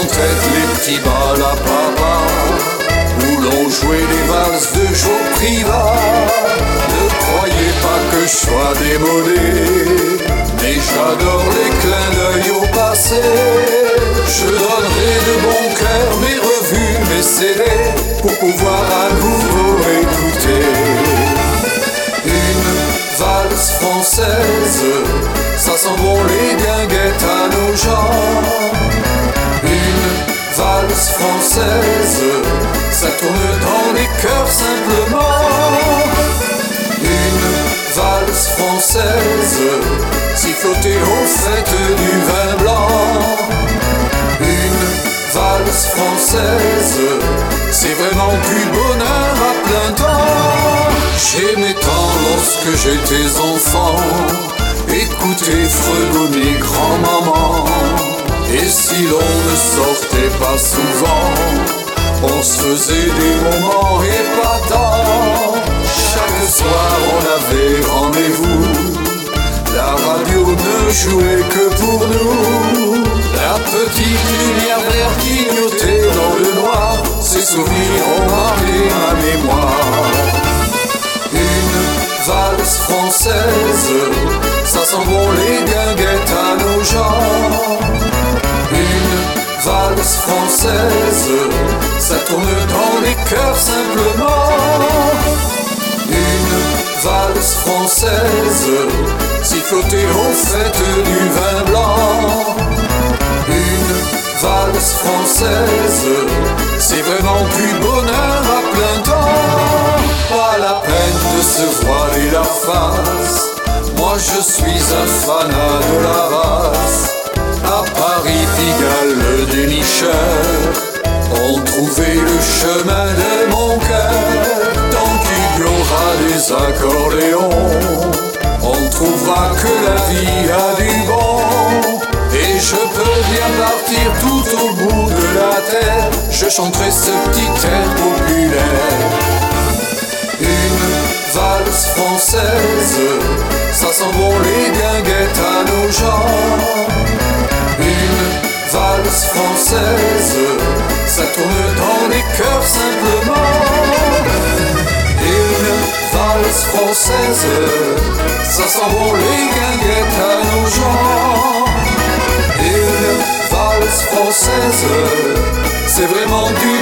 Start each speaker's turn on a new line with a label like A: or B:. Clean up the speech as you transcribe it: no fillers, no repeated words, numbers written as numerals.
A: en tête les petits bals à papa, où l'on jouait des valses de Joe Privat. Ne croyez pas que je sois démodé, mais j'adore les clins d'œil au passé. Je donnerai de bon cœur mes revues, mes CD, pour pouvoir à nouveau écouter une valse française. Ça sent bon les guinguettes à nos gens. Une valse française, ça tourne dans les cœurs simplement. Une valse française, sifflotée aux fêtes du vin blanc. Une valse française, c'est vraiment du bonheur à plein temps. J'aimais tant lorsque j'étais enfant écouter fredonner grand-maman. Et si l'on ne sortait pas souvent, on se faisait des moments épatants. Chaque soir on avait rendez-vous, la radio ne jouait que pour nous. La petite lumière verte clignotée dans le noir, ces souvenirs ont marqué ma mémoire. Une valse française, ça sent bon les guinguettes à nos gens. Une valse française, ça tourne dans les cœurs simplement. Une valse française, sifflotée aux fêtes du vin blanc. Une valse française, c'est vraiment du bonheur à plein temps. Pas la peine de se voiler la face, moi je suis un fanat de la race. À Paris, Pigalle, le dénicheur, on trouvait le chemin de mon cœur. Tant qu'il y aura des accordéons, on trouvera que la vie a du bon. Et je peux bien partir tout au bout de la terre, je chanterai ce petit air populaire. Une valse française, ça sent bon les guinguettes à nos gens. Une valse française, ça tourne dans les cœurs simplement. Une valse française, ça sent bon les guinguettes à nos gens. Une valse française, c'est vraiment du